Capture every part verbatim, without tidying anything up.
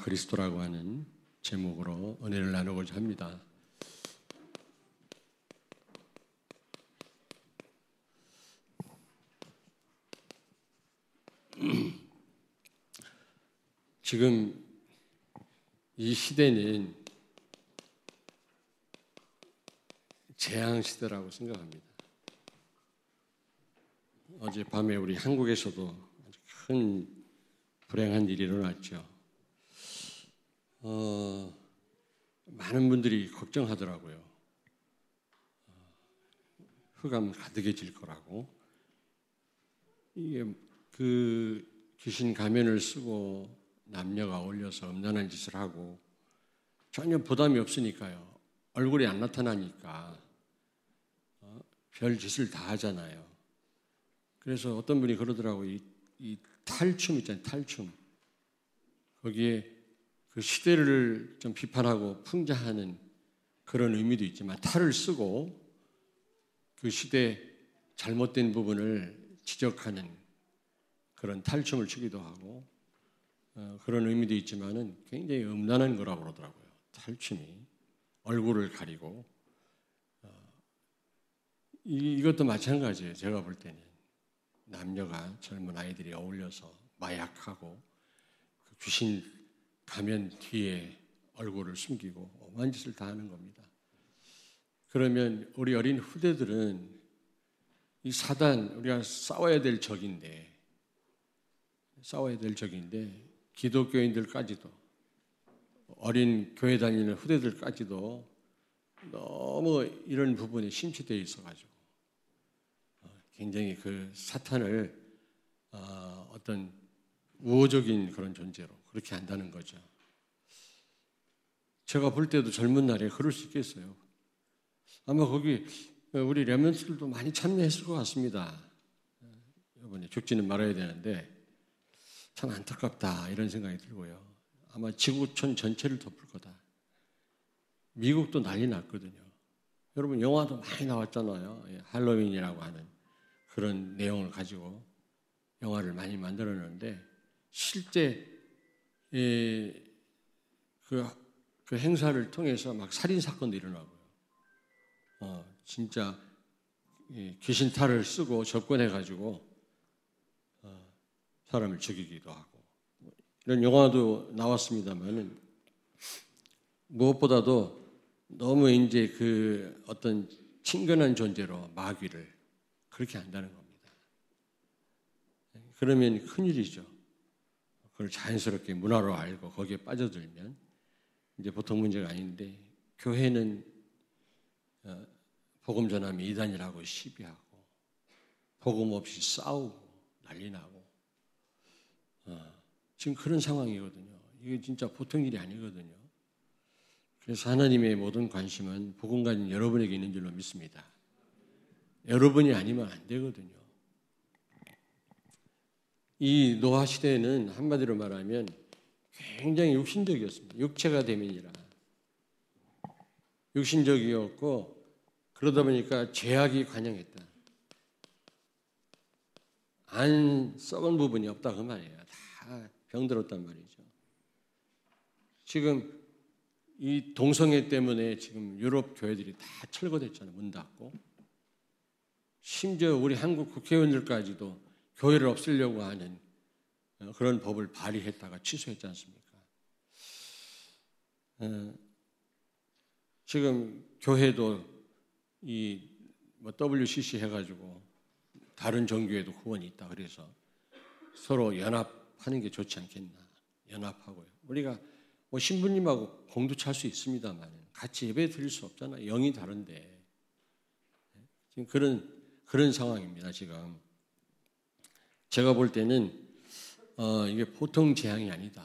그리스도라고 하는 제목으로 은혜를 나누고자 합니다. 지금 이 시대는 재앙 시대라고 생각합니다. 어젯밤에 우리 한국에서도 아주 큰 불행한 일이 일어났죠. 어, 많은 분들이 걱정하더라고요. 흑암 가득해질 거라고. 이게 그 귀신 가면을 쓰고 남녀가 어울려서 음란한 짓을 하고 전혀 부담이 없으니까요. 얼굴이 안 나타나니까 어, 별 짓을 다 하잖아요. 그래서 어떤 분이 그러더라고요. 이, 이 탈춤 있잖아요. 탈춤. 거기에 그 시대를 좀 비판하고 풍자하는 그런 의미도 있지만 탈을 쓰고 그 시대 잘못된 부분을 지적하는 그런 탈춤을 추기도 하고 어, 그런 의미도 있지만은 굉장히 음란한 거라고 그러더라고요. 탈춤이 얼굴을 가리고 어, 이, 이것도 마찬가지예요. 제가 볼 때는 남녀가 젊은 아이들이 어울려서 마약하고 그 귀신 가면 뒤에 얼굴을 숨기고 오만 짓을 다 하는 겁니다. 그러면 우리 어린 후대들은 이 사단 우리가 싸워야 될 적인데 싸워야 될 적인데 기독교인들까지도 어린 교회 다니는 후대들까지도 너무 이런 부분에 심취되어 있어가지고 굉장히 그 사탄을 어떤 우호적인 그런 존재로 그렇게 한다는 거죠. 제가 볼 때도 젊은 날에 그럴 수 있겠어요. 아마 거기 우리 렘넌트들도 많이 참여했을 것 같습니다. 이번에 죽지는 말아야 되는데 참 안타깝다 이런 생각이 들고요. 아마 지구촌 전체를 덮을 거다. 미국도 난리 났거든요. 여러분 영화도 많이 나왔잖아요. 할로윈이라고 하는 그런 내용을 가지고 영화를 많이 만들었는데 실제 그, 그 행사를 통해서 막 살인 사건도 일어나고요. 어, 진짜 귀신 탈을 쓰고 접근해가지고 어, 사람을 죽이기도 하고 이런 영화도 나왔습니다만은 무엇보다도 너무 이제 그 어떤 친근한 존재로 마귀를 그렇게 한다는 겁니다. 그러면 큰일이죠. 그걸 자연스럽게 문화로 알고 거기에 빠져들면 이제 보통 문제가 아닌데 교회는 복음 전하면 이단이라고 시비하고 복음 없이 싸우고 난리 나고 어, 지금 그런 상황이거든요. 이게 진짜 보통 일이 아니거든요. 그래서 하나님의 모든 관심은 복음 가진 여러분에게 있는 줄로 믿습니다. 여러분이 아니면 안 되거든요. 이 노아 시대에는 한마디로 말하면 굉장히 육신적이었습니다. 육체가 대면이라 육신적이었고 그러다 보니까 죄악이 관영했다. 안 썩은 부분이 없다 그 말이에요. 다 병들었단 말이죠. 지금 이 동성애 때문에 지금 유럽 교회들이 다 철거됐잖아요. 문 닫고. 심지어 우리 한국 국회의원들까지도 교회를 없애려고 하는 그런 법을 발의했다가 취소했지 않습니까? 지금 교회도 이 뭐 더블유씨씨 해가지고 다른 종교에도 후원이 있다 그래서 서로 연합하는 게 좋지 않겠나? 연합하고요. 우리가 뭐 신부님하고 공두찰 수 있습니다만 같이 예배 드릴 수 없잖아요. 영이 다른데 지금 그런 그런 상황입니다. 지금 제가 볼 때는 어, 이게 보통 재앙이 아니다.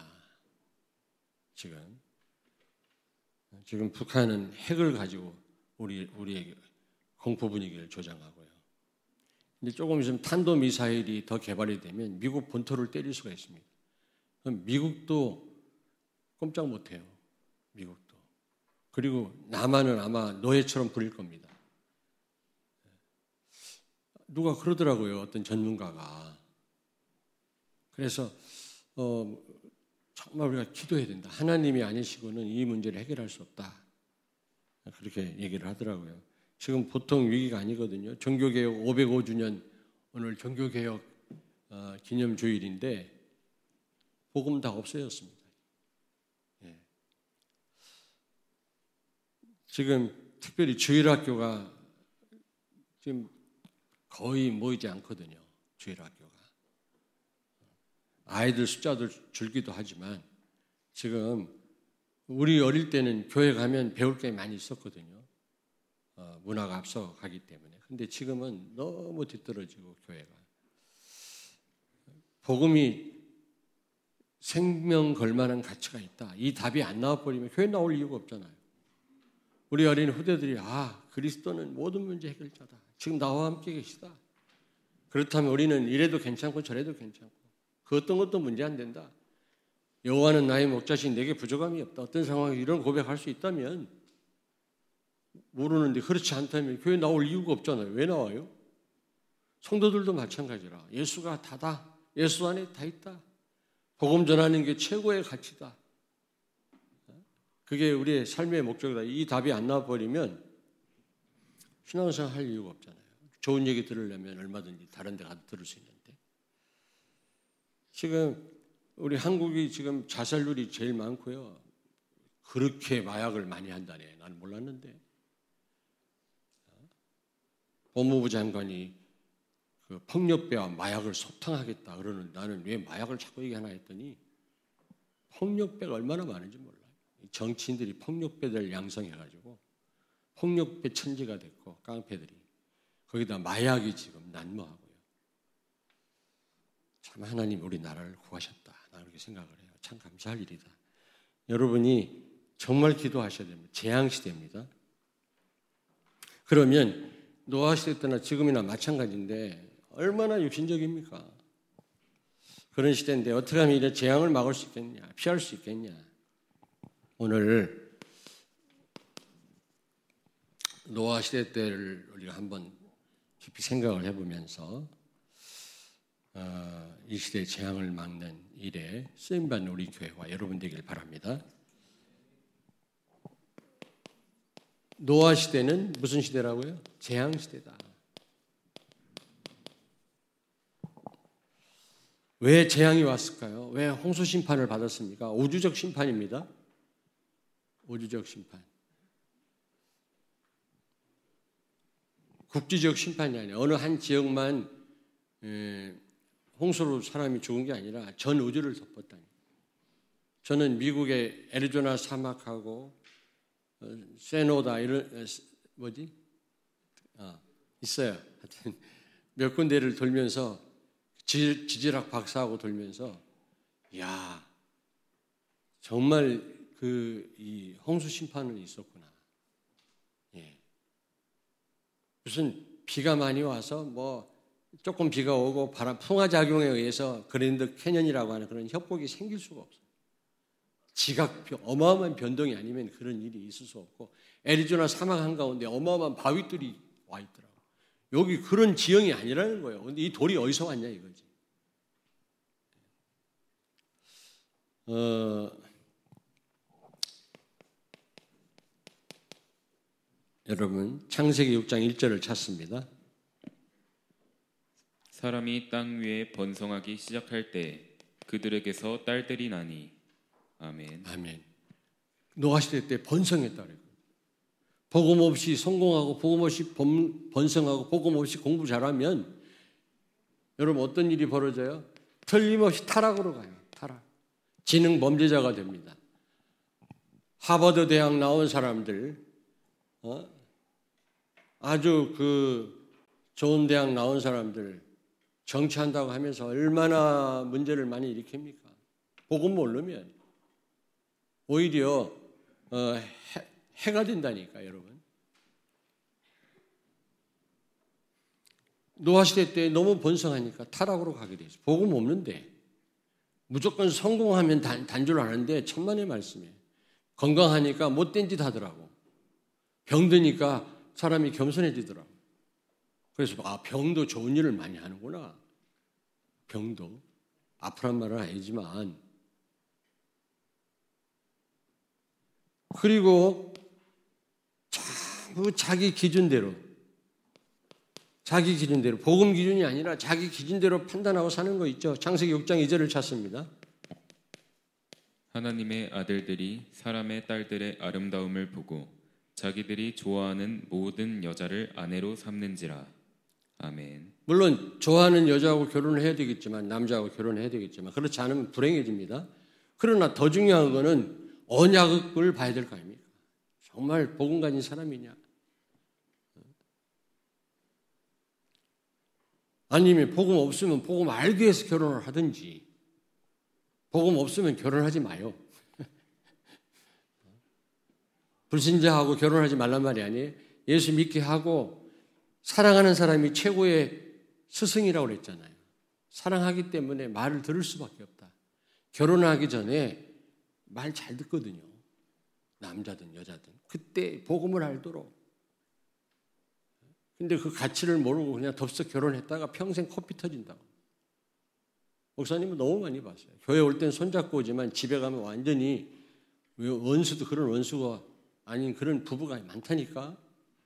지금 지금 북한은 핵을 가지고 우리 우리에게 공포 분위기를 조장하고요. 근데 조금 있으면 탄도 미사일이 더 개발이 되면 미국 본토를 때릴 수가 있습니다. 그럼 미국도 꼼짝 못해요. 미국도. 그리고 남한은 아마 노예처럼 부릴 겁니다. 누가 그러더라고요. 어떤 전문가가. 그래서 어, 정말 우리가 기도해야 된다. 하나님이 아니시고는 이 문제를 해결할 수 없다. 그렇게 얘기를 하더라고요. 지금 보통 위기가 아니거든요. 종교개혁 오백오 주년 오늘 종교개혁 기념주일인데 복음 다 없어졌습니다. 예. 지금 특별히 주일학교가 지금 거의 모이지 않거든요. 주일학교가. 아이들 숫자도 줄기도 하지만 지금 우리 어릴 때는 교회 가면 배울 게 많이 있었거든요. 어, 문화가 앞서가기 때문에. 근데 지금은 너무 뒤떨어지고 교회가. 복음이 생명 걸 만한 가치가 있다. 이 답이 안 나와버리면 교회 나올 이유가 없잖아요. 우리 어린 후대들이 아 그리스도는 모든 문제 해결자다. 지금 나와 함께 계시다. 그렇다면 우리는 이래도 괜찮고 저래도 괜찮고 그 어떤 것도 문제 안 된다. 여호와는 나의 목자신 내게 부족함이 없다. 어떤 상황에 이런 고백할 수 있다면 모르는데 그렇지 않다면 교회 나올 이유가 없잖아요. 왜 나와요? 성도들도 마찬가지라. 예수가 다다. 예수 안에 다 있다. 복음 전하는 게 최고의 가치다. 그게 우리의 삶의 목적이다. 이 답이 안 나와버리면 신앙생활 할 이유가 없잖아요. 좋은 얘기 들으려면 얼마든지 다른 데 가서 들을 수 있는데. 지금 우리 한국이 지금 자살률이 제일 많고요. 그렇게 마약을 많이 한다네. 나는 몰랐는데. 법무부 장관이 그 폭력배와 마약을 소탕하겠다 그러는 나는 왜 마약을 자꾸 얘기하나 했더니 폭력배가 얼마나 많은지 몰라요. 정치인들이 폭력배들 양성해가지고 폭력배 천지가 됐고 깡패들이 거기다 마약이 지금 난무하고요. 참 하나님 우리나라를 구하셨다. 나는 그렇게 생각을 해요. 참 감사할 일이다. 여러분이 정말 기도하셔야 됩니다. 재앙시대입니다. 그러면 노아 시대 때나 지금이나 마찬가지인데 얼마나 육신적입니까? 그런 시대인데 어떻게 하면 이런 재앙을 막을 수 있겠냐? 피할 수 있겠냐? 오늘 노아 시대 때를 우리가 한번 깊이 생각을 해보면서 어, 이 시대의 재앙을 막는 일에 쓰임받는 우리 교회와 여러분 되길 바랍니다. 노아 시대는 무슨 시대라고요? 재앙 시대다. 왜 재앙이 왔을까요? 왜 홍수 심판을 받았습니까? 우주적 심판입니다. 우주적 심판. 국지적 심판이 아니라 어느 한 지역만 에, 홍수로 사람이 죽은 게 아니라 전 우주를 덮었다니. 저는 미국의 애리조나 사막하고 어, 세노다 이런 어, 뭐지? 아, 있어요. 하여튼 몇 군데를 돌면서 지, 지질학 박사하고 돌면서 야 정말 그 이 홍수 심판은 있었구나. 예. 무슨 비가 많이 와서 뭐 조금 비가 오고 바람 풍화 작용에 의해서 그랜드 캐년이라고 하는 그런 협곡이 생길 수가 없어요. 지각 어마어마한 변동이 아니면 그런 일이 있을 수 없고 애리조나 사막 한가운데 어마어마한 바위들이 와 있더라고요. 여기 그런 지형이 아니라는 거예요. 근데 이 돌이 어디서 왔냐 이거지. 어, 여러분 창세기 육 장 일 절을 찾습니다. 사람이 땅 위에 번성하기 시작할 때 그들에게서 딸들이 나니 아멘. 아멘. 노아 시대 때 번성했다 그래요. 복음 없이 성공하고 복음 없이 번, 번성하고 복음 없이 공부 잘하면 여러분 어떤 일이 벌어져요? 틀림없이 타락으로 가요. 타락. 지능 범죄자가 됩니다. 하버드 대학 나온 사람들, 어? 아주 그 좋은 대학 나온 사람들 정치한다고 하면서 얼마나 문제를 많이 일으킵니까? 복음 모르면 오히려 어, 해, 해가 된다니까 여러분. 노아 시대 때 너무 번성하니까 타락으로 가게 돼 있어요. 복음 없는데 무조건 성공하면 단, 단 줄 아는데 천만의 말씀이에요. 건강하니까 못된 짓 하더라고. 병드니까 사람이 겸손해지더라고. 그래서 아 병도 좋은 일을 많이 하는구나. 병도 아프란 말은 아니지만 그리고 전부 자기 기준대로, 자기 기준대로, 복음 기준이 아니라 자기 기준대로 판단하고 사는 거 있죠. 창세기 육 장 이 절을 찾습니다. 하나님의 아들들이 사람의 딸들의 아름다움을 보고 자기들이 좋아하는 모든 여자를 아내로 삼는지라. 아멘. 물론 좋아하는 여자하고 결혼을 해야 되겠지만, 남자하고 결혼해야 되겠지만, 그렇지 않으면 불행해집니다. 그러나 더 중요한 거는 언약을 봐야 될 거 아닙니까? 정말 복음 가진 사람이냐, 아니면 복음 없으면 복음 알기 위해서 결혼을 하든지, 복음 없으면 결혼하지 마요. 불신자하고 결혼하지 말란 말이 아니에요. 예수 믿게 하고 사랑하는 사람이 최고의 스승이라고 그랬잖아요. 사랑하기 때문에 말을 들을 수밖에 없다. 결혼하기 전에 말 잘 듣거든요. 남자든 여자든. 그때 복음을 알도록. 근데 그 가치를 모르고 그냥 덥석 결혼했다가 평생 코피 터진다고. 목사님은 너무 많이 봤어요. 교회 올 땐 손잡고 오지만 집에 가면 완전히, 원수도 그런 원수가 아닌 그런 부부가 많다니까.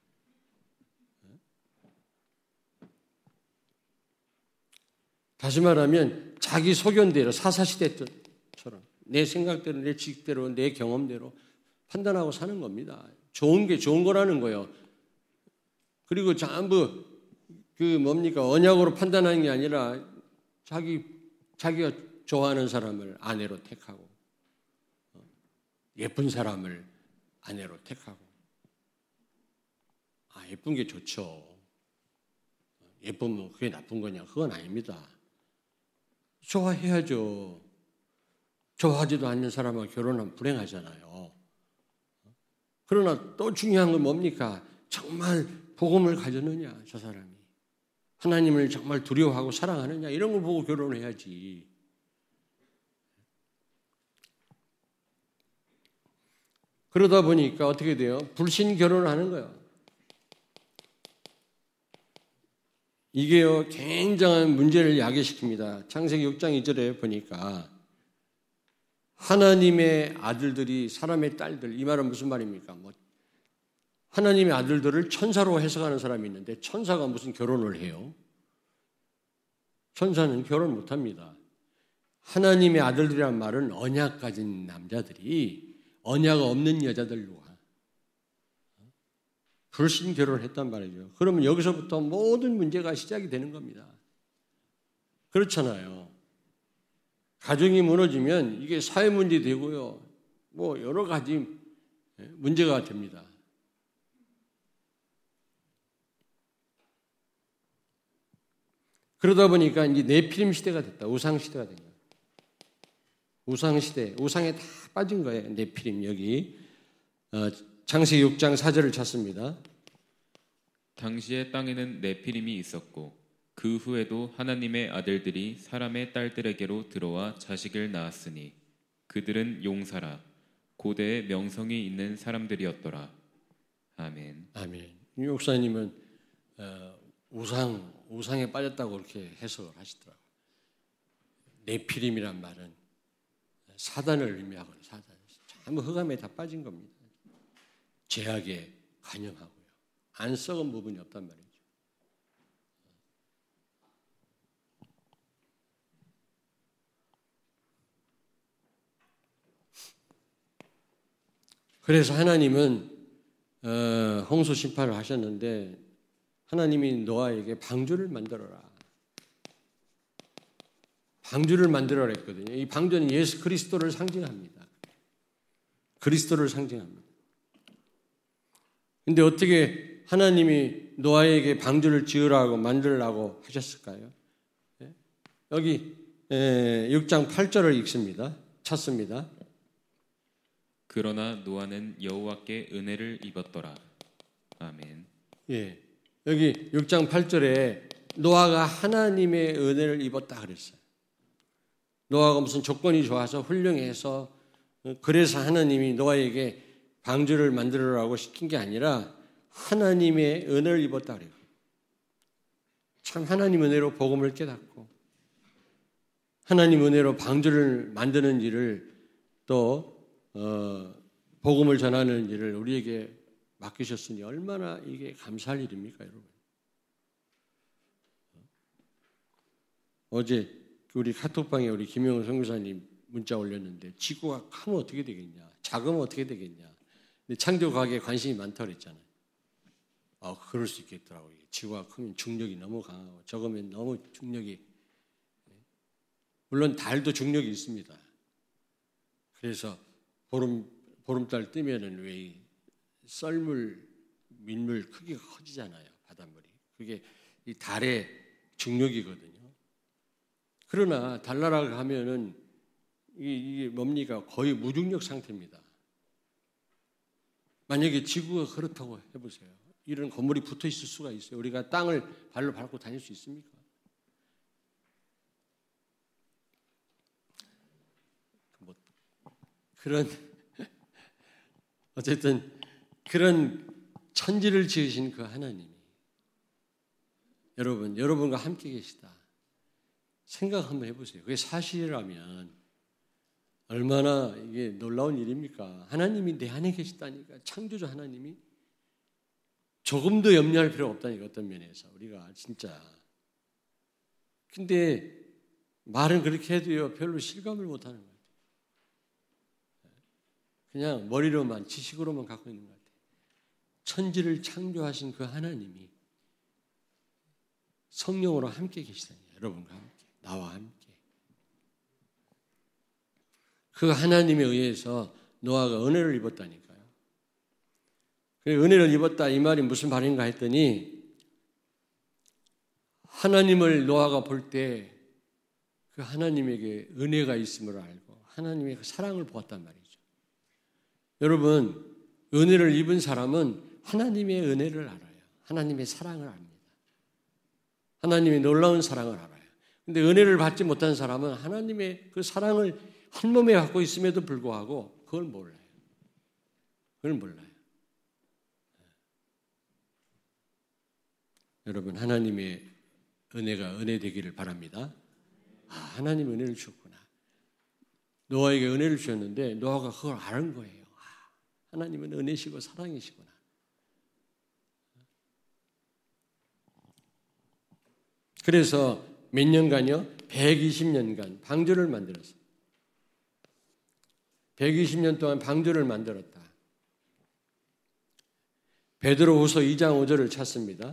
다시 말하면 자기 소견대로, 사사시대처럼 내 생각대로, 내 지식대로, 내 경험대로 판단하고 사는 겁니다. 좋은 게 좋은 거라는 거예요. 그리고 전부 그 뭡니까, 언약으로 판단하는 게 아니라 자기, 자기가 좋아하는 사람을 아내로 택하고, 예쁜 사람을 아내로 택하고. 아, 예쁜 게 좋죠. 예쁘면 그게 나쁜 거냐? 그건 아닙니다. 좋아해야죠. 좋아하지도 않는 사람하고 결혼하면 불행하잖아요. 그러나 또 중요한 건 뭡니까? 정말 복음을 가졌느냐, 저 사람이. 하나님을 정말 두려워하고 사랑하느냐, 이런 걸 보고 결혼을 해야지. 그러다 보니까 어떻게 돼요? 불신 결혼을 하는 거예요. 이게요, 굉장한 문제를 야기시킵니다. 창세기 육 장 이 절에 보니까 하나님의 아들들이 사람의 딸들, 이 말은 무슨 말입니까? 뭐 하나님의 아들들을 천사로 해석하는 사람이 있는데, 천사가 무슨 결혼을 해요? 천사는 결혼 못합니다. 하나님의 아들들이란 말은 언약 가진 남자들이 언약 없는 여자들과 불신 결혼을 했단 말이죠. 그러면 여기서부터 모든 문제가 시작이 되는 겁니다. 그렇잖아요. 가정이 무너지면 이게 사회 문제 되고요, 뭐 여러 가지 문제가 됩니다. 그러다 보니까 이제 네피림 시대가 됐다. 우상 시대가 된 거예요. 우상 시대, 우상에 다 빠진 거예요. 네피림. 여기 어, 창세기 육 장 사 절을 찾습니다. 당시에 땅에는 네피림이 있었고 그 후에도 하나님의 아들들이 사람의 딸들에게로 들어와 자식을 낳았으니 그들은 용사라 고대의 명성이 있는 사람들이었더라. 아멘. 아멘. 이 목사님은 어, 우상, 우상에 빠졌다고 그렇게 해석을 하시더라고요. 네피림이란 말은 사단을 의미하거든요. 사단. 전부 흑암에 다 빠진 겁니다. 죄악에 관여하고요. 안 썩은 부분이 없단 말이죠. 그래서 하나님은 어, 홍수 심판을 하셨는데, 하나님이 노아에게 방주를 만들어라. 방주를 만들어라 했거든요. 이 방주는 예수 그리스도를 상징합니다. 그리스도를 상징합니다. 근데 어떻게 하나님이 노아에게 방주를 지으라고 만들라고 하셨을까요? 여기 육 장 팔 절을 읽습니다. 찾습니다. 그러나 노아는 여호와께 은혜를 입었더라. 아멘. 예, 여기 육 장 팔 절에 노아가 하나님의 은혜를 입었다 그랬어요. 노아가 무슨 조건이 좋아서 훌륭해서 그래서 하나님이 노아에게 방주를 만들어라고 시킨 게 아니라 하나님의 은혜를 입었다 그래요. 참 하나님 은혜로 복음을 깨닫고 하나님 은혜로 방주를 만드는 일을 또 어, 복음을 전하는 일을 우리에게 맡기셨으니 얼마나 이게 감사할 일입니까, 여러분? 어제 우리 카톡방에 우리 김영훈 선교사님 문자 올렸는데 지구가 크면 어떻게 되겠냐, 작으면 어떻게 되겠냐. 근데 창조과학에 관심이 많다고 그랬잖아요. 아, 그럴 수 있겠더라고요. 지구가 크면 중력이 너무 강하고 적으면 너무 중력이, 물론 달도 중력이 있습니다. 그래서 보름, 보름달 뜨면은 왜 썰물, 민물 크기가 커지잖아요. 바닷물이. 그게 이 달의 중력이거든요. 그러나 달나라 가면은 이게 뭡니까? 거의 무중력 상태입니다. 만약에 지구가 그렇다고 해보세요. 이런 건물이 붙어 있을 수가 있어요. 우리가 땅을 발로 밟고 다닐 수 있습니까? 뭐 그런 어쨌든 그런 천지를 지으신 그 하나님이 여러분, 여러분과 함께 계시다. 생각 한번 해보세요. 그게 사실이라면 얼마나 이게 놀라운 일입니까? 하나님이 내 안에 계시다니까. 창조주 하나님이 조금도 염려할 필요가 없다니까. 어떤 면에서 우리가 진짜. 근데 말은 그렇게 해도요 별로 실감을 못하는 것 같아요. 그냥 머리로만, 지식으로만 갖고 있는 것 같아요. 천지를 창조하신 그 하나님이 성령으로 함께 계시다니. 여러분과 함께, 나와 함께. 그 하나님에 의해서 노아가 은혜를 입었다니까요. 은혜를 입었다 이 말이 무슨 말인가 했더니 하나님을 노아가 볼 때 그 하나님에게 은혜가 있음을 알고 하나님의 그 사랑을 보았단 말이죠. 여러분, 은혜를 입은 사람은 하나님의 은혜를 알아요. 하나님의 사랑을 압니다. 하나님의 놀라운 사랑을 알아요. 근데 은혜를 받지 못한 사람은 하나님의 그 사랑을 한 몸에 갖고 있음에도 불구하고 그걸 몰라요. 그걸 몰라요. 여러분, 하나님의 은혜가 은혜 되기를 바랍니다. 아, 하나님 은혜를 주셨구나. 노아에게 은혜를 주셨는데 노아가 그걸 아는 거예요. 아, 하나님은 은혜시고 사랑이시구나. 그래서 몇 년간요? 백이십 년간 방주를 만들었어요. 백이십 년 동안 방주를 만들었다. 베드로후서 이 장 오 절을 찾습니다.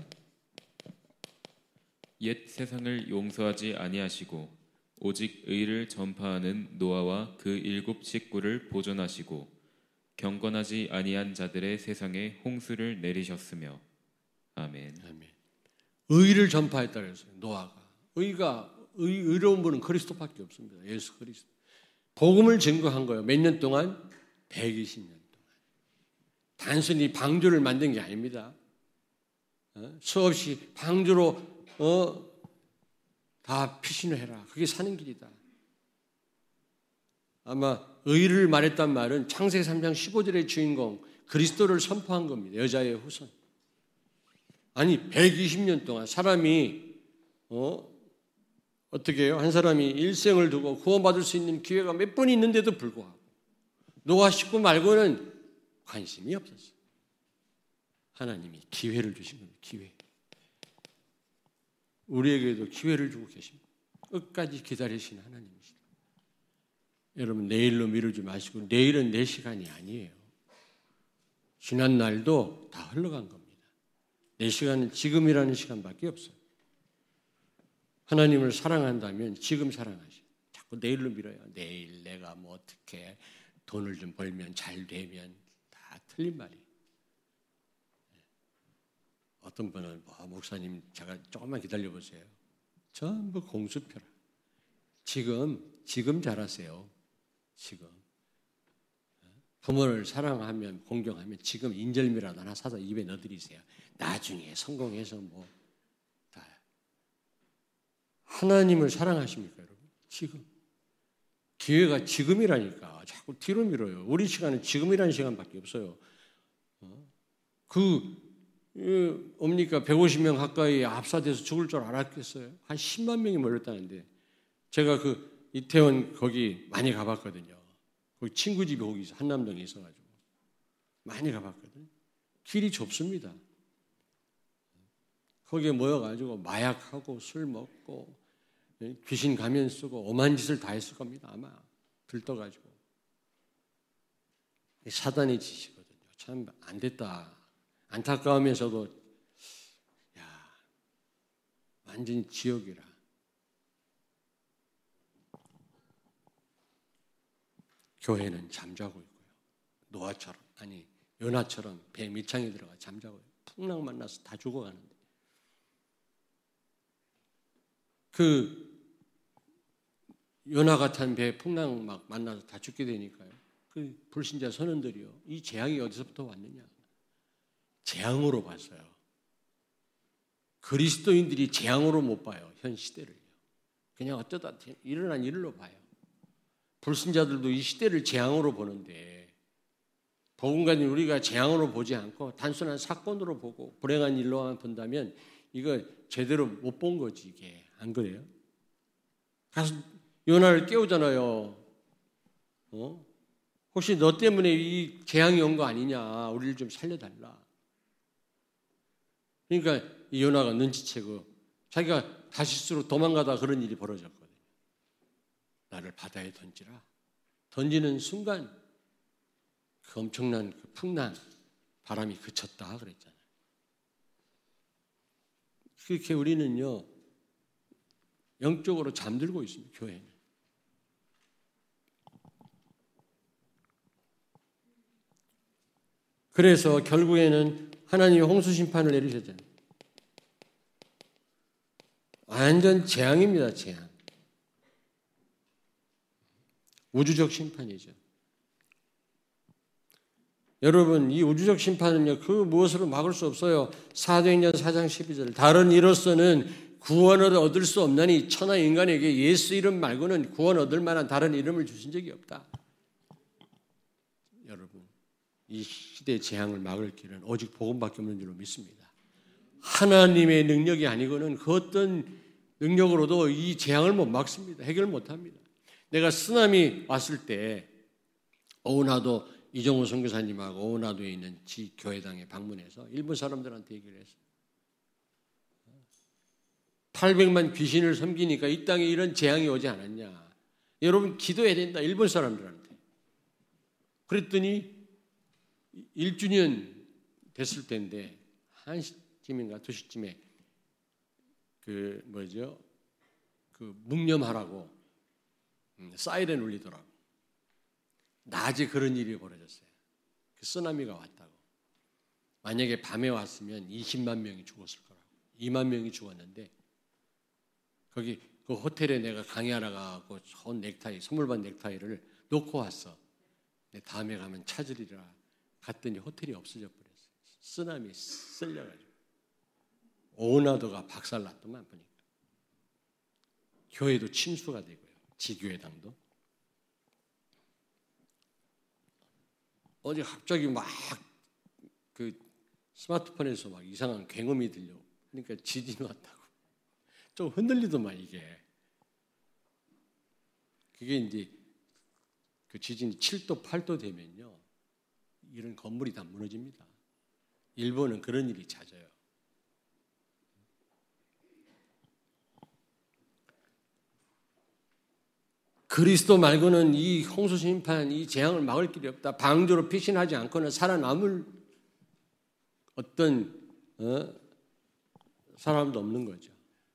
옛 세상을 용서하지 아니하시고 오직 의를 전파하는 노아와 그 일곱 식구를 보존하시고 경건하지 아니한 자들의 세상에 홍수를 내리셨으며. 아멘. 아멘. 의를 전파했다 그랬어요. 노아가. 의가 의, 의로운 분은 그리스도밖에 없습니다. 예수 그리스도. 복음을 증거한 거예요. 몇 년 동안? 백이십 년 동안. 단순히 방주를 만든 게 아닙니다. 어? 수없이 방주로 어, 다 피신을 해라. 그게 사는 길이다. 아마 의를 말했단 말은 창세기 삼 장 십오 절의 주인공 그리스도를 선포한 겁니다. 여자의 후손. 아니 백이십 년 동안 사람이 어, 어떻게 해요? 한 사람이 일생을 두고 구원받을 수 있는 기회가 몇 번 있는데도 불구하고 노아 식구 말고는 관심이 없었어요. 하나님이 기회를 주신 겁니다. 기회. 우리에게도 기회를 주고 계십니다. 끝까지 기다리시는 하나님이시다. 여러분, 내일로 미루지 마시고 내일은 내 시간이 아니에요. 지난 날도 다 흘러간 겁니다. 내 시간은 지금이라는 시간밖에 없어요. 하나님을 사랑한다면 지금 사랑하시고 자꾸 내일로 미뤄요. 내일 내가 뭐 어떻게 돈을 좀 벌면 잘 되면 다 틀린 말이에요. 어떤 분은 뭐, 목사님 제가 조금만 기다려보세요. 전부 공수표라. 지금 지금 잘하세요. 지금 부모를 사랑하면 공경하면 지금 인절미라도 하나 사서 입에 넣어드리세요. 나중에 성공해서 뭐 다. 하나님을 사랑하십니까 여러분? 지금 기회가 지금이라니까 자꾸 뒤로 밀어요. 우리 시간은 지금이라는 시간밖에 없어요. 그 옵니까? 백오십 명 가까이 압사돼서 죽을 줄 알았겠어요? 한 십만 명이 몰렸다는데 제가 그 이태원 거기 많이 가봤거든요. 거기 친구 집이 거기 한남동에 있어가지고 많이 가봤거든요. 길이 좁습니다. 거기에 모여가지고 마약하고 술 먹고 귀신 가면 쓰고 오만 짓을 다 했을 겁니다. 아마 들떠가지고. 사단의 짓이거든요. 참 안 됐다. 안타까우면서도 야 완전히 지옥이라. 교회는 잠자고 있고요. 노아처럼 아니 요나처럼 배 밑창에 들어가 잠자고 있어요. 풍랑 만나서 다 죽어가는데 그 요나 같은 배 풍랑 막 만나서 다 죽게 되니까요. 그 불신자 선원들이요. 이 재앙이 어디서부터 왔느냐? 재앙으로 봤어요. 그리스도인들이 재앙으로 못 봐요. 현 시대를요. 그냥 어쩌다 일어난 일로 봐요. 불신자들도 이 시대를 재앙으로 보는데 복음가는 우리가 재앙으로 보지 않고 단순한 사건으로 보고 불행한 일로만 본다면 이거 제대로 못 본 거지 이게. 안 그래요? 가서 요나를 깨우잖아요. 어? 혹시 너 때문에 이 재앙이 온 거 아니냐? 우리를 좀 살려달라. 그러니까 이 요나가 눈치채고 자기가 다시스로 도망가다 그런 일이 벌어졌거든요. 나를 바다에 던지라. 던지는 순간 그 엄청난 그 풍랑, 바람이 그쳤다 그랬잖아요. 그렇게 우리는요 영적으로 잠들고 있습니다. 교회는. 그래서 결국에는 하나님이 홍수 심판을 내리셨잖아요. 완전 재앙입니다. 재앙. 우주적 심판이죠. 여러분 이 우주적 심판은요 그 무엇으로 막을 수 없어요. 사도행전 사 장 십이 절 다른 이로서는 구원을 얻을 수 없나니 천하 인간에게 예수 이름 말고는 구원 얻을 만한 다른 이름을 주신 적이 없다. 여러분 이 시대의 재앙을 막을 길은 오직 복음밖에 없는 줄로 믿습니다. 하나님의 능력이 아니고는 그 어떤 능력으로도 이 재앙을 못 막습니다. 해결 못합니다. 내가 쓰나미 왔을 때 오은하도 이정호 선교사님하고 오은하도에 있는 지 교회당에 방문해서 일본 사람들한테 얘기를 했어요. 팔백만 귀신을 섬기니까 이 땅에 이런 재앙이 오지 않았냐. 여러분 기도해야 된다. 일본 사람들한테. 그랬더니 일 주년 됐을 때인데 한 시쯤인가 두 시쯤에 그 뭐죠? 그 묵념하라고 사이렌 울리더라고. 낮에 그런 일이 벌어졌어요. 그 쓰나미가 왔다고. 만약에 밤에 왔으면 이십만 명이 죽었을 거라고. 이만 명이 죽었는데 거기 그 호텔에 내가 강의하러 가고 좋은 넥타이, 선물 받은 넥타이를 놓고 왔어. 다음에 가면 찾으리라. 갔더니 호텔이 없어져 버렸어요. 쓰나미 쓸려가지고. 오은하도가 박살났더만 보니까. 교회도 침수가 되고요. 지교회당도. 어제 갑자기 막 그 스마트폰에서 막 이상한 굉음이 들려. 그러니까 지진이 왔다고. 좀 흔들리더만 이게. 그게 이제 그 지진이 칠 도, 팔 도 되면요. 이런 건물이 다 무너집니다. 일본은 그런 일이 잦아요. 그리스도 말고는 이 홍수 심판, 이 재앙을 막을 길이 없다. 방주로 피신하지 않고는 살아남을 어떤 어? 사람도 없는 거죠.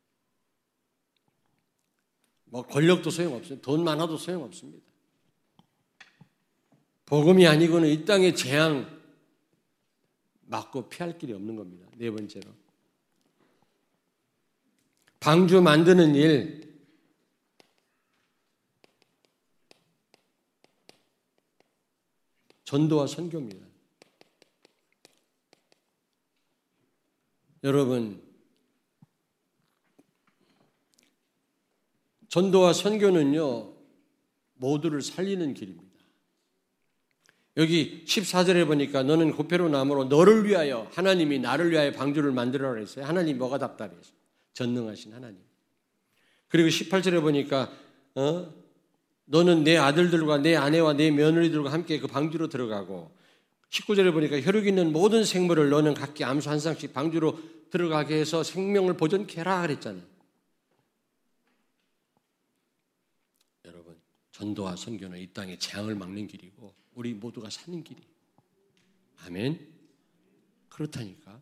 뭐 권력도 소용없어요. 돈 많아도 소용없습니다. 복음이 아니고는 이 땅의 재앙 막고 피할 길이 없는 겁니다. 네 번째로. 방주 만드는 일. 전도와 선교입니다. 여러분, 전도와 선교는요, 모두를 살리는 길입니다. 여기 십사 절에 보니까 너는 고페로 나무로 너를 위하여 하나님이 나를 위하여 방주를 만들어라 그랬어요. 하나님 뭐가 답답해서 전능하신 하나님. 그리고 십팔 절에 보니까 어? 너는 내 아들들과 내 아내와 내 며느리들과 함께 그 방주로 들어가고 십구 절에 보니까 혈육 있는 모든 생물을 너는 각기 암수 한 쌍씩 방주로 들어가게 해서 생명을 보존케 하라 그랬잖아요. 여러분, 전도와 선교는 이 땅의 재앙을 막는 길이고 우리 모두가 사는 길이에요. 아멘. 그렇다니까.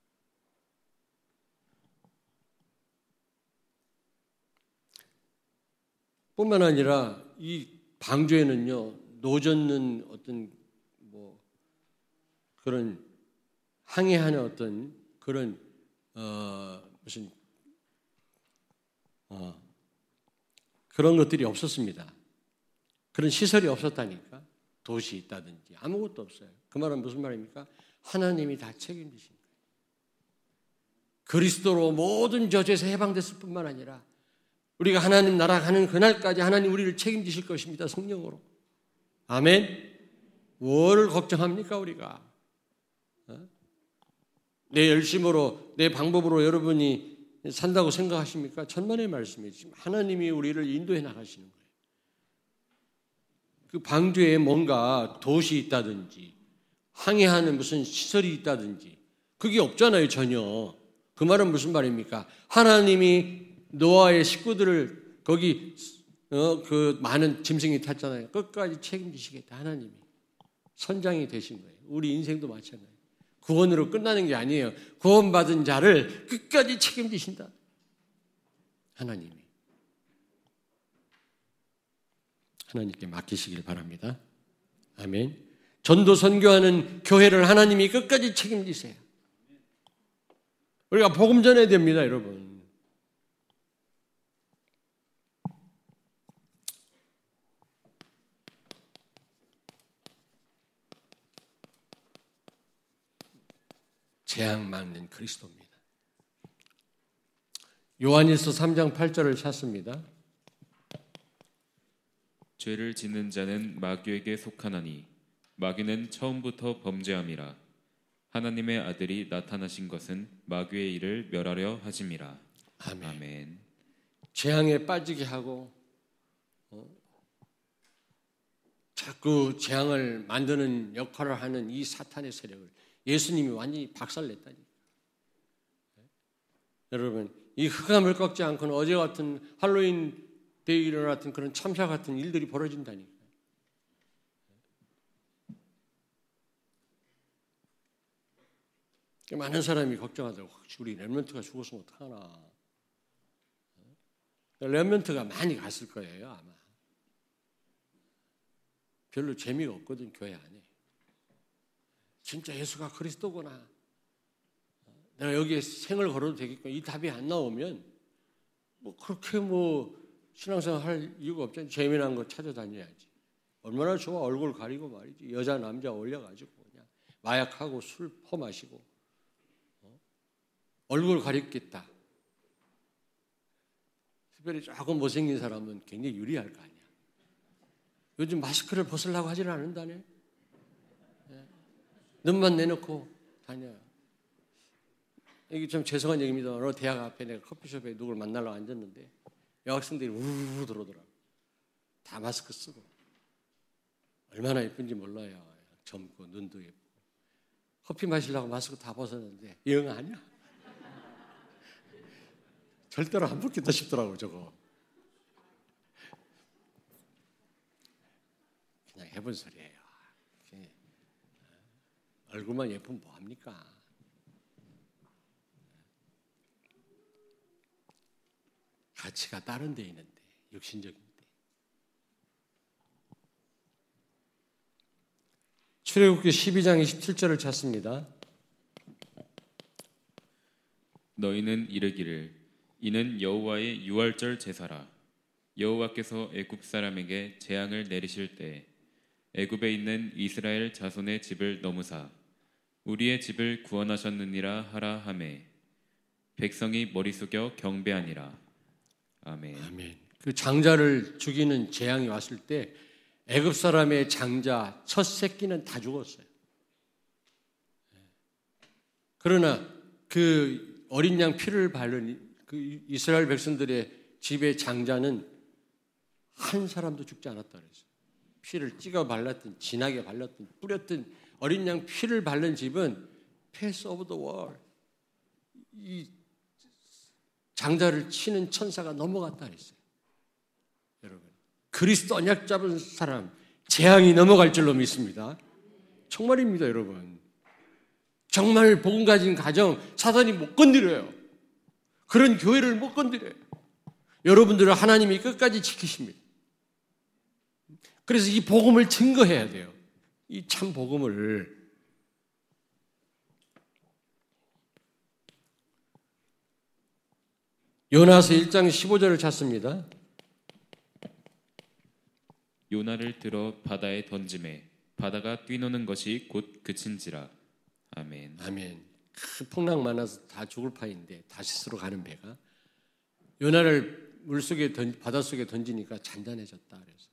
뿐만 아니라 이 방주에는요, 노젓는 어떤 뭐 그런 항해하는 어떤 그런 어 무슨 어 그런 것들이 없었습니다. 그런 시설이 없었다니까. 도시 있다든지 아무것도 없어요. 그 말은 무슨 말입니까? 하나님이 다 책임지신 거예요. 그리스도로 모든 저주에서 해방됐을 뿐만 아니라 우리가 하나님 나라 가는 그날까지 하나님 우리를 책임지실 것입니다. 성령으로. 아멘. 뭐를 걱정합니까 우리가? 어? 내 열심으로 내 방법으로 여러분이 산다고 생각하십니까? 천만의 말씀이에요. 지금 하나님이 우리를 인도해 나가시는 거예요. 그 방주에 뭔가 도시 있다든지 항해하는 무슨 시설이 있다든지 그게 없잖아요. 전혀. 그 말은 무슨 말입니까? 하나님이 노아의 식구들을 거기 어, 그 많은 짐승이 탔잖아요. 끝까지 책임지시겠다. 하나님이 선장이 되신 거예요. 우리 인생도 마찬가지예요. 구원으로 끝나는 게 아니에요. 구원받은 자를 끝까지 책임지신다. 하나님이. 하나님께 맡기시길 바랍니다. 아멘. 전도 선교하는 교회를 하나님이 끝까지 책임지세요. 우리가 복음 전해야 됩니다, 여러분. 재앙 막는 그리스도입니다. 요한일서 삼 장 팔 절을 찾습니다. 죄를 짓는 자는 마귀에게 속하나니 마귀는 처음부터 범죄함이라. 하나님의 아들이 나타나신 것은 마귀의 일을 멸하려 하심이라. 아멘. 아멘. 재앙에 빠지게 하고 어? 자꾸 재앙을 만드는 역할을 하는 이 사탄의 세력을 예수님이 완전히 박살냈다니까. 여러분, 이 흑암을 꺾지 않고는 어제 같은 할로윈 때에 일어났던 그런 참사 같은 일들이 벌어진다니까. 많은 사람이 걱정하더라고. 혹시 우리 렘넌트가 죽었으면 어떡하나. 렘넌트가 많이 갔을 거예요, 아마. 별로 재미가 없거든, 교회 안에. 진짜 예수가 그리스도구나. 내가 여기에 생을 걸어도 되겠구나. 이 답이 안 나오면 뭐 그렇게 뭐 신앙생활 할 이유가 없잖아요. 재미난 거 찾아다녀야지. 얼마나 좋아. 얼굴 가리고 말이지. 여자 남자 올려가지고 그냥 마약하고 술 퍼마시고 어? 얼굴 가리겠다. 특별히 조금 못생긴 사람은 굉장히 유리할 거 아니야. 요즘 마스크를 벗으려고 하지는 않는다네. 네. 눈만 내놓고 다녀요. 이게 좀 죄송한 얘기입니다. 어느 대학 앞에 내가 커피숍에 누굴 만나러 앉았는데 여학생들이 우르르 들어오더라고. 다 마스크 쓰고. 얼마나 예쁜지 몰라요. 젊고 눈도 예쁘고. 커피 마시려고 마스크 다 벗었는데 영 아니야. 절대로 안 벗겠다 싶더라고 저거. 그냥 해본 소리예요. 얼굴만 예쁘면 뭐합니까? 가치가 다른 데 있는데 육신적인데. 출애굽기 십이 장 이십칠 절을 찾습니다. 너희는 이르기를 이는 여호와의 유월절 제사라. 여호와께서 애굽 사람에게 재앙을 내리실 때 애굽에 있는 이스라엘 자손의 집을 넘으사 우리의 집을 구원하셨느니라 하라 하매 백성이 머리 숙여 경배하니라. 아멘. 아멘. 그 장자를 죽이는 재앙이 왔을 때 애굽 사람의 장자 첫 새끼는 다 죽었어요. 그러나 그 어린 양 피를 바른 그 이스라엘 백성들의 집의 장자는 한 사람도 죽지 않았다 그랬어요. 피를 찍어 발랐든 진하게 발랐든 뿌렸든 어린 양 피를 바른 집은 패스 오브 더 월, 이 장자를 치는 천사가 넘어갔다 그랬어요. 여러분, 그리스도 언약 잡은 사람 재앙이 넘어갈 줄로 믿습니다. 정말입니다, 여러분. 정말 복음 가진 가정 사단이 못 건드려요. 그런 교회를 못 건드려요. 여러분들은 하나님이 끝까지 지키십니다. 그래서 이 복음을 증거해야 돼요. 이 참 복음을. 요나서 일 장 십오 절을 찾습니다. 요나를 들어 바다에 던지매 바다가 뛰노는 것이 곧 그친지라. 아멘. 아멘. 큰 풍랑 많아서 다 죽을 판인데 다시스로 가는 배가 요나를 물속에 던, 바닷속에 던지니까 잔잔해졌다 그래서.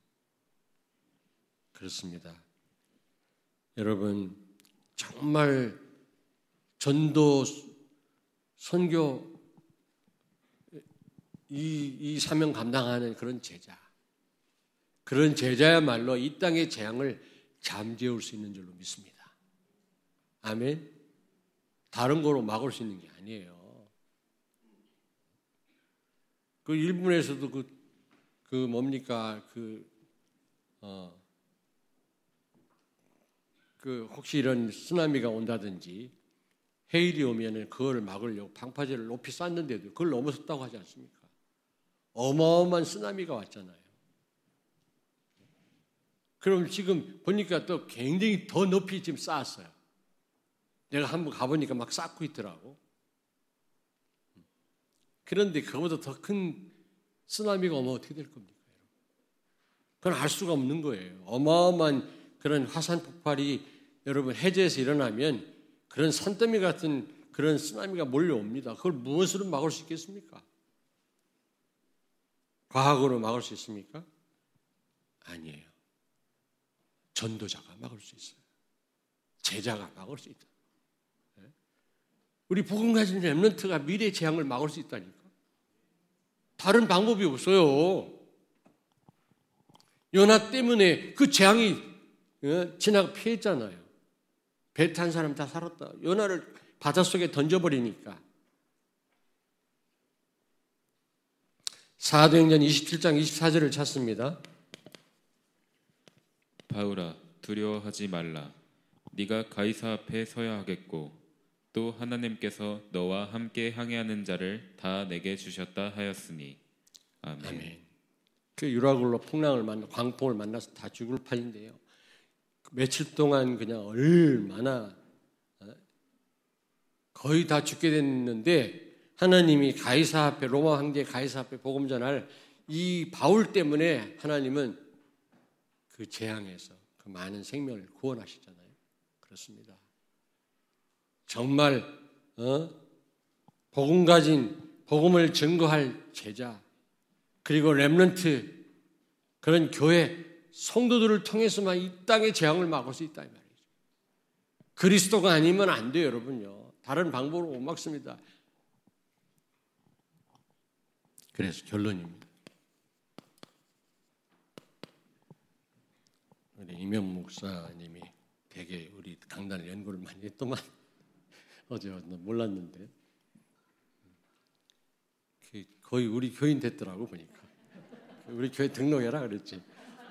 그렇습니다. 여러분, 정말 전도 선교 이, 이 사명 감당하는 그런 제자, 그런 제자야말로 이 땅의 재앙을 잠재울 수 있는 줄로 믿습니다. 아멘. 다른 거로 막을 수 있는 게 아니에요. 그 일본에서도 그, 그 뭡니까 그, 어, 그 혹시 이런 쓰나미가 온다든지 해일이 오면은 그거를 막으려고 방파제를 높이 쐈는데도 그걸 넘어섰다고 하지 않습니까? 어마어마한 쓰나미가 왔잖아요. 그럼 지금 보니까 또 굉장히 더 높이 지금 쌓았어요. 내가 한번 가보니까 막 쌓고 있더라고. 그런데 그거보다 더 큰 쓰나미가 오면 어떻게 될 겁니까? 그건 알 수가 없는 거예요. 어마어마한 그런 화산 폭발이 여러분 해저에서 일어나면 그런 산더미 같은 그런 쓰나미가 몰려옵니다. 그걸 무엇으로 막을 수 있겠습니까? 과학으로 막을 수 있습니까? 아니에요. 전도자가 막을 수 있어요. 제자가 막을 수 있다. 우리 복음 가진 렘넌트가 미래 재앙을 막을 수 있다니까. 다른 방법이 없어요. 요나 때문에 그 재앙이 지나가 피했잖아요. 배 탄 사람 다 살았다. 요나를 바닷속에 던져버리니까. 사도행전 이십칠 장 이십사 절을 찾습니다. 바울아, 두려워하지 말라. 네가 가이사 앞에 서야 하겠고 또 하나님께서 너와 함께 항해하는 자를 다 내게 주셨다 하였으니. 아멘. 아멘. 그 유라굴로 풍랑을 만나 광풍을 만나서 다 죽을 판인데요. 며칠 동안 그냥 얼마나 거의 다 죽게 됐는데 하나님이 가이사 앞에 로마 황제 가이사 앞에 복음 전할 이 바울 때문에 하나님은 그 재앙에서 그 많은 생명을 구원하시잖아요. 그렇습니다. 정말 어? 복음 가진 복음을 증거할 제자 그리고 렘넌트 그런 교회 성도들을 통해서만 이 땅의 재앙을 막을 수 있다 이 말이죠. 그리스도가 아니면 안 돼요, 여러분요. 다른 방법으로 못 막습니다. 그래서 결론입니다. 우리 이명 목사님이 되게 우리 강단을 연구를 많이 했더만 어제 몰랐는데 거의 우리 교인 됐더라고 보니까. 우리 교회 등록해라 그랬지.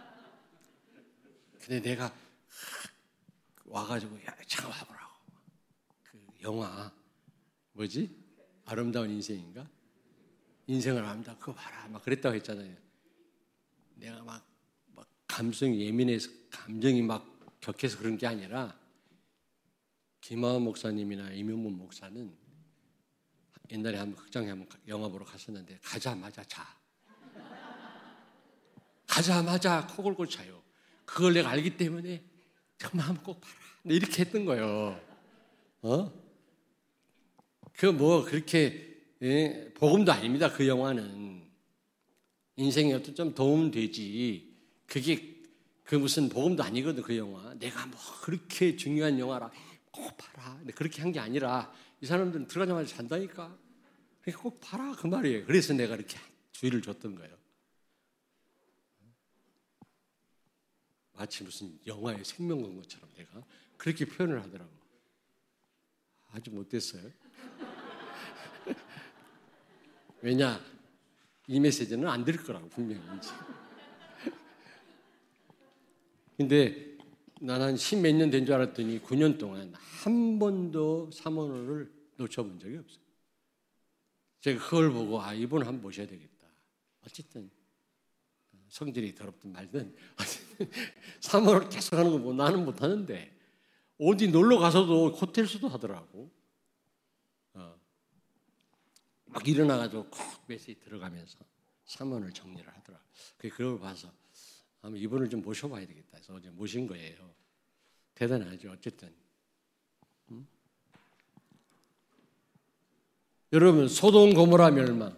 근데 내가 와가지고 야, 잠깐 와보라고. 그 영화 뭐지? 아름다운 인생인가? 인생을 압니다. 그거 봐라. 막 그랬다고 했잖아요. 내가 막, 막 감성이 예민해서 감정이 막 격해서 그런 게 아니라 김하은 목사님이나 이명문 목사는 옛날에 한번 극장에 한번 영화 보러 갔었는데 가자마자 자. 가자마자 코 골고 자요. 그걸 내가 알기 때문에 정말 한번 꼭 봐라. 이렇게 했던 거예요. 어? 그 뭐 그렇게 예, 복음도 아닙니다. 그 영화는 인생에 어떤 좀 도움 되지. 그게 그 무슨 복음도 아니거든. 그 영화. 내가 뭐 그렇게 중요한 영화라 꼭 봐라. 근데 그렇게 한 게 아니라 이 사람들은 들어가자마자 잔다니까. 그러니까 꼭 봐라 그 말이에요. 그래서 내가 이렇게 주의를 줬던 거예요. 마치 무슨 영화의 생명 건 것처럼 내가 그렇게 표현을 하더라고. 아주 못됐어요. 왜냐? 이 메시지는 안 들을 거라고 분명히. 근데 난 한 십몇 년 된 줄 알았더니 구 년 동안 한 번도 삼원오를 놓쳐본 적이 없어요. 제가 그걸 보고 아 이분 한번 모셔야 되겠다. 어쨌든 성질이 더럽든 말든 삼원오를 계속 하는 거 보고 나는 못하는데 어디 놀러 가서도 호텔수도 하더라고. 어. 막 일어나가지고 콕 메시지 들어가면서 삼원을 정리를 하더라고. 그걸 봐서 아마 이분을 좀 모셔봐야 되겠다 해서 어제 모신 거예요. 대단하죠. 어쨌든 음? 여러분 소돔 고모라 멸망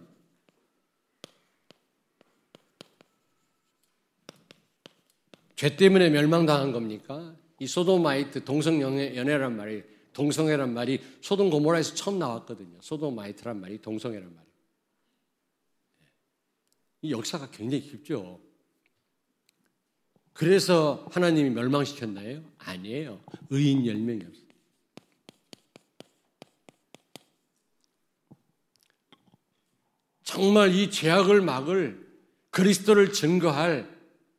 죄 때문에 멸망당한 겁니까? 이 소도마이트 동성연애란 말이 동성애란 말이 소돔 고모라에서 처음 나왔거든요. 소도마이트란 말이 동성애란 말이에요. 이 역사가 굉장히 깊죠. 그래서 하나님이 멸망시켰나요? 아니에요. 의인 열 명이 없어요. 정말 이 죄악을 막을 그리스도를 증거할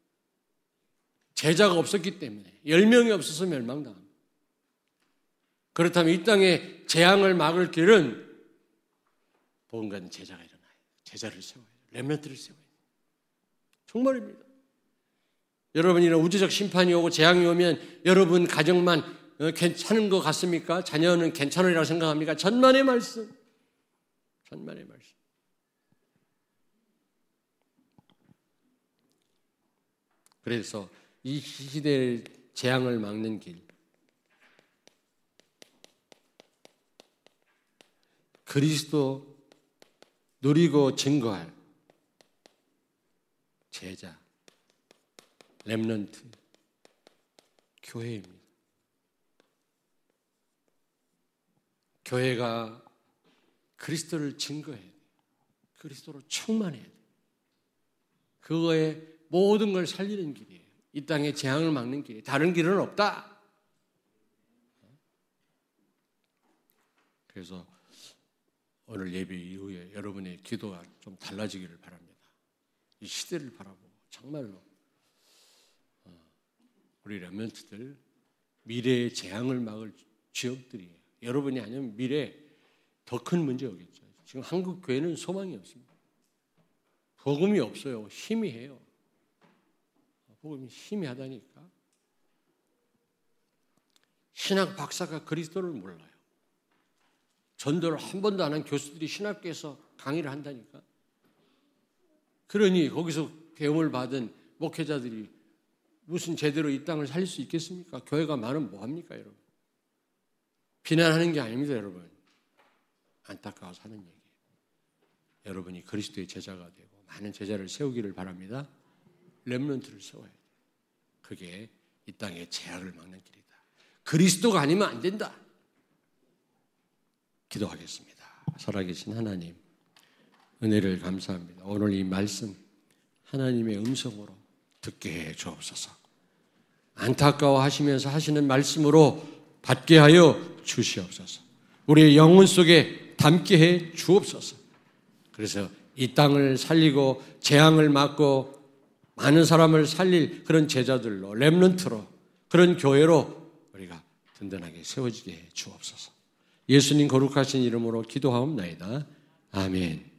제자가 없었기 때문에 열 명이 없어서 멸망당합니다. 그렇다면 이 땅에 재앙을 막을 길은 복음가는 제자가 일어나요. 제자를 세워요. 렘넌트를 세워요. 정말입니다. 여러분 이런 우주적 심판이 오고 재앙이 오면 여러분 가정만 괜찮은 것 같습니까? 자녀는 괜찮으리라고 생각합니까? 전만의 말씀. 전만의 말씀. 그래서 이 시대의 재앙을 막는 길, 그리스도 누리고 증거할 제자, 렘넌트, 교회입니다. 교회가 그리스도를 증거해야 돼요. 그리스도로 충만해야 돼요. 그거에 모든 걸 살리는 길이에요. 이 땅에 재앙을 막는 길이에요. 다른 길은 없다. 그래서 오늘 예배 이후에 여러분의 기도가 좀 달라지기를 바랍니다. 이 시대를 바라보고 정말로 우리 렘넌트들 미래의 재앙을 막을 지역들이에요. 여러분이 아니면 미래에 더 큰 문제 오겠죠. 지금 한국 교회는 소망이 없습니다. 복음이 없어요. 희미해요. 복음이 희미하다니까. 신학 박사가 그리스도를 몰라요. 전도를 한 번도 안 한 교수들이 신학교에서 강의를 한다니까. 그러니 거기서 배움을 받은 목회자들이 무슨 제대로 이 땅을 살릴 수 있겠습니까? 교회가 많으면 뭐합니까, 여러분? 비난하는 게 아닙니다, 여러분. 안타까워서 하는 얘기예요. 여러분이 그리스도의 제자가 되고 많은 제자를 세우기를 바랍니다. 렘넌트를 세워야 돼요. 그게 이 땅의 재앙을 막는 길이다. 그리스도가 아니면 안 된다. 기도하겠습니다. 살아계신 하나님, 은혜를 감사합니다. 오늘 이 말씀 하나님의 음성으로 듣게 해 주옵소서. 안타까워하시면서 하시는 말씀으로 받게 하여 주시옵소서. 우리의 영혼 속에 담게 해 주옵소서. 그래서 이 땅을 살리고 재앙을 막고 많은 사람을 살릴 그런 제자들로, 렘넌트로, 그런 교회로 우리가 든든하게 세워지게 해 주옵소서. 예수님 거룩하신 이름으로 기도하옵나이다. 아멘.